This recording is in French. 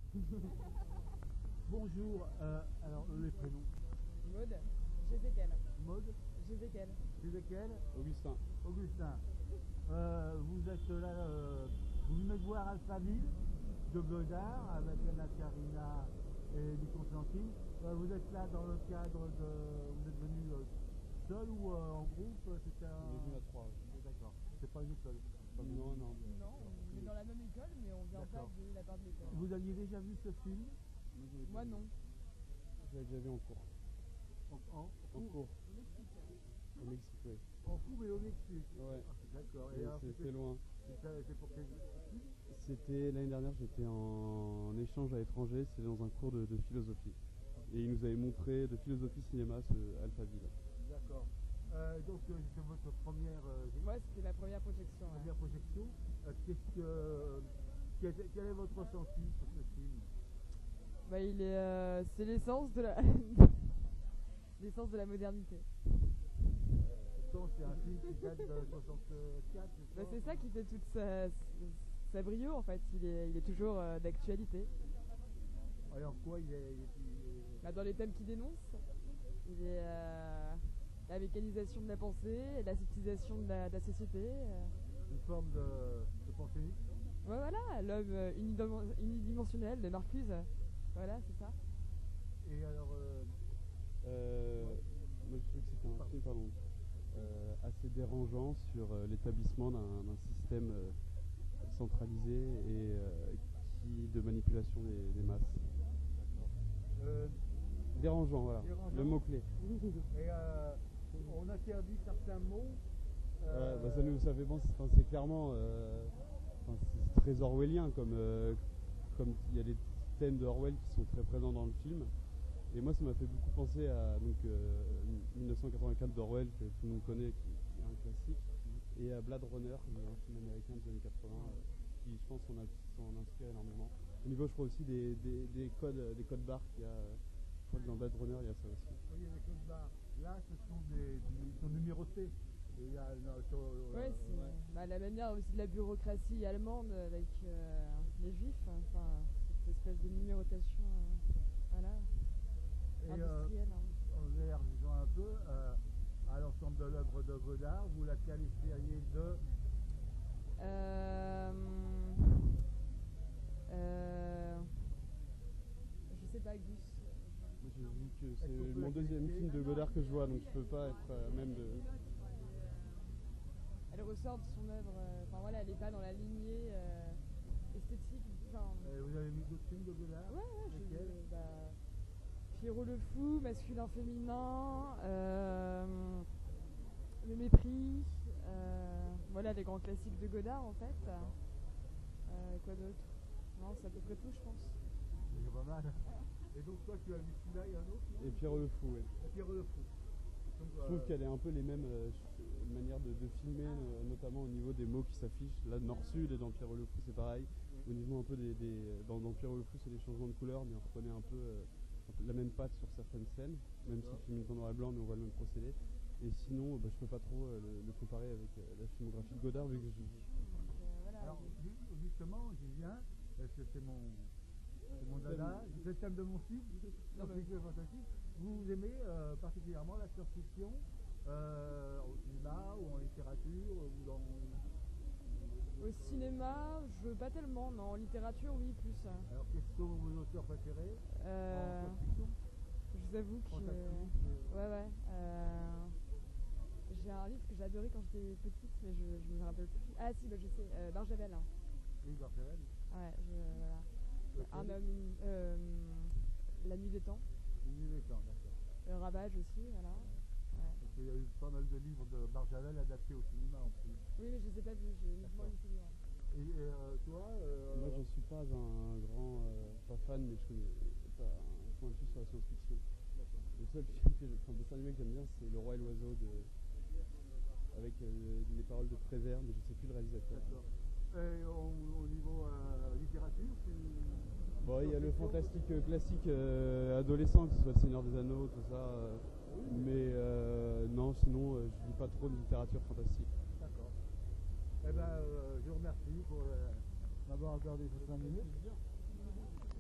Bonjour, alors les prénoms. Maud, Jézékel. Maud, Jézékel. c'est lesquels? Augustin. Augustin. Vous êtes là, vous venez de voir Alphaville de Godard avec Anna Karina et du Constantine. Vous êtes là dans le cadre de. Vous êtes venu seul ou en groupe? C'était un. On est venu à 3. D'accord. C'est pas une école. Non, non. Non, on est dans la même école, mais on vient pas de la part de l'école. Vous aviez déjà vu ce film? Moi non. Je l'ai déjà vu en cours. En cours. Au Mexique, oui. En cours et au Mexique. Ouais. D'accord. Et alors, c'est loin. C'est pour quel film? C'était l'année dernière, j'étais en échange à l'étranger, c'était dans un cours de philosophie. Et il nous avait montré de philosophie cinéma ce Alphaville. D'accord. Donc c'est votre première, Ouais, c'était la première projection. Ouais. première projection. Quel est votre ressenti sur ce film? Bah, c'est l'essence de la l'essence de la modernité. Pourtant c'est un film qui date de 64. Bah, c'est ça qui fait toute sa brio en fait. Il est toujours d'actualité. Et en quoi il est Bah, dans les thèmes qu'il dénonce, il est la mécanisation de la pensée, la civilisation de la société. une forme de pensée unique? Ouais, voilà, l'homme unidimensionnel de Marcuse. Voilà, c'est ça. Et alors, Moi je trouve que c'était un film assez dérangeant sur l'établissement d'un système centralisé et de manipulation des masses. Dérangeant, voilà, Dérangeant. le mot-clé. et on interdit certains mots. Bah, ça fait penser, c'est clairement c'est très orwellien comme il y a des thèmes de Orwell qui sont très présents dans le film. Et moi ça m'a fait beaucoup penser à 1984 d'Orwell que tout le monde connaît, qui est un classique, et à Blade Runner, un film américain des années 80 qui je pense s'en inspire énormément. Au niveau je crois aussi des codes barres qu'il y a, je crois que dans Blade Runner il y a ça aussi. Oui, il y a des codes barres. Là, ce sont ils sont numérotés. Et il y a, Ouais, c'est bah, la manière aussi de la bureaucratie allemande avec les juifs, enfin, cette espèce de numérotation voilà, industrielle. En réalisant un peu à l'ensemble de l'œuvre de Godard, vous la qualifieriez de. Je sais pas, Gus. Moi, j'ai vu que c'est mon deuxième film de Godard que je vois, donc je peux pas être même de. Elle ressort de son œuvre, enfin voilà, elle n'est pas dans la lignée esthétique. Vous avez vu d'autres films de Godard? Ouais, j'ai vu Pierrot le Fou, Masculin Féminin, Le Mépris, voilà les grands classiques de Godard en fait. Quoi d'autre? Non, c'est à peu près tout, je pense. C'est pas mal. Et donc, toi, tu as vu celui-là et un autre? Et Pierrot le Fou, oui. Pierrot le Fou. Donc, Je trouve qu'elle est un peu les mêmes manières de filmer, notamment au niveau des mots qui s'affichent. Là, Nord-Sud et dans Pierrot le Fou, c'est pareil. Au niveau un peu dans Pierrot le Fou, c'est des changements de couleur, mais on reconnaît un peu la même patte sur certaines scènes, même si le film est en noir et blanc, mais on voit le même procédé. Et sinon, je peux pas trop le comparer avec la filmographie de Godard, vu que Voilà. alors, justement, Julien, c'est mon dada, c'est le thème de mon film, science-fiction et fantastique. Vous aimez particulièrement la science-fiction au cinéma ou en littérature ou dans. Au cinéma, pas tellement, non. En littérature, oui, plus. Alors, quels sont vos auteurs préférés en science-fiction? Je vous avoue que. Ouais. J'ai un livre que j'ai adoré quand j'étais petite, mais je me rappelle plus. Ah si, bah, je sais, Barjavel. Oui, Barjavel. Ouais, voilà. Un homme, La Nuit des Temps. La Nuit des Temps, d'accord. Ravage aussi, voilà. Ouais. Parce qu'il y a eu pas mal de livres de Barjavel adaptés au cinéma en plus. Oui, mais je les ai pas vus, j'ai uniquement lu celui-là. Et toi moi j'en suis pas un grand pas fan, mais je connais pas un point de vue sur la science-fiction. Le seul film dessin animé que j'aime bien, c'est Le Roi et l'Oiseau avec les paroles de Prévert, mais je sais plus le réalisateur. D'accord. Et au niveau littérature, bon, il y a le fantastique classique adolescent, que ce soit Le Seigneur des Anneaux, tout ça. Mais non, sinon je lis pas trop de littérature fantastique. D'accord. Eh ben, je vous remercie pour m'avoir accordé ces 5 minutes.